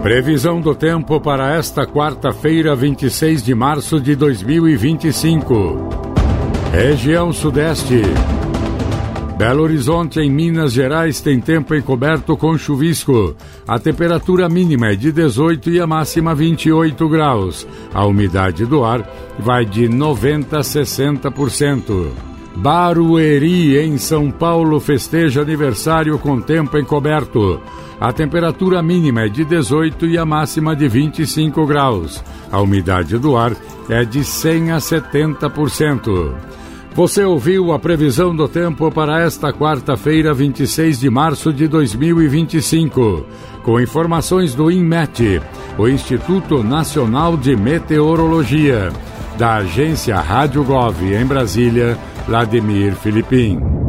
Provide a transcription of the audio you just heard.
Previsão do tempo para esta quarta-feira, 26 de março de 2025. Região Sudeste. Belo Horizonte, em Minas Gerais, tem tempo encoberto com chuvisco. A temperatura mínima é de 18 e a máxima 28 graus. A umidade do ar vai de 90% a 60%. Barueri, em São Paulo, festeja aniversário com tempo encoberto. A temperatura mínima é de 18 e a máxima de 25 graus. A umidade do ar é de 100% a 70%. Você ouviu a previsão do tempo para esta quarta-feira, 26 de março de 2025. Com informações do INMET, o Instituto Nacional de Meteorologia. Da agência Rádio Gov, em Brasília, Vladimir Filipim.